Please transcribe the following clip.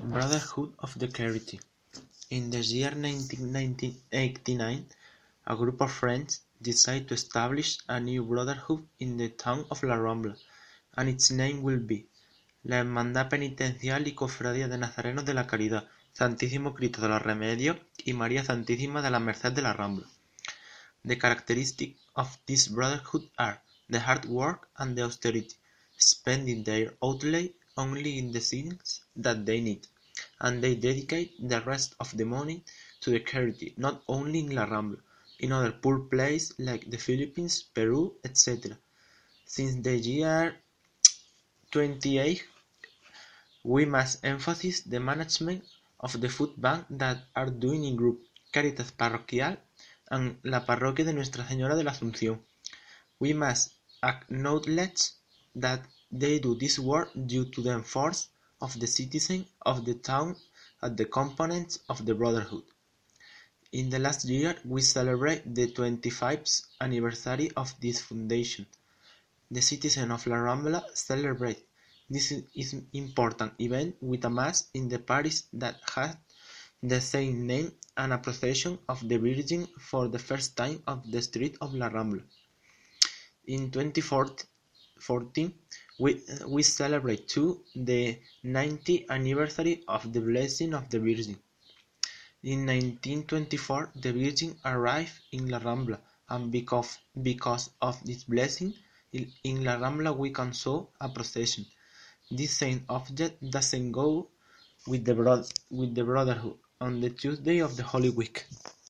Brotherhood of the Charity. In the year 1989, a group of friends decided to establish a new brotherhood in the town of La Rambla, and its name will be La Hermandad Penitencial y Cofradía de Nazarenos de la Caridad, Santísimo Cristo de los Remedios y María Santísima de la Merced de la Rambla. The characteristics of this brotherhood are the hard work and the austerity, spending their outlay only in the things that they need, and they dedicate the rest of the money to the charity, not only in La Rambla, in other poor places like the Philippines, Peru, etc. Since the year 28, we must emphasize the management of the food bank that are doing in group Caritas Parroquial and La Parroquia de Nuestra Señora de la Asunción. We must acknowledge that they do this work due to the efforts of the citizens of the town and the components of the Brotherhood. In the last year, we celebrate the 25th anniversary of this foundation. The citizens of La Rambla celebrate this important event with a mass in the parish that has the same name and a procession of the Virgin for the first time on the street of La Rambla. In 2014, we celebrate too the 90th anniversary of the Blessing of the Virgin. In 1924, the Virgin arrived in La Rambla, and because of this blessing, in La Rambla we can saw a procession. This same object doesn't go with the Brotherhood on the Tuesday of the Holy Week.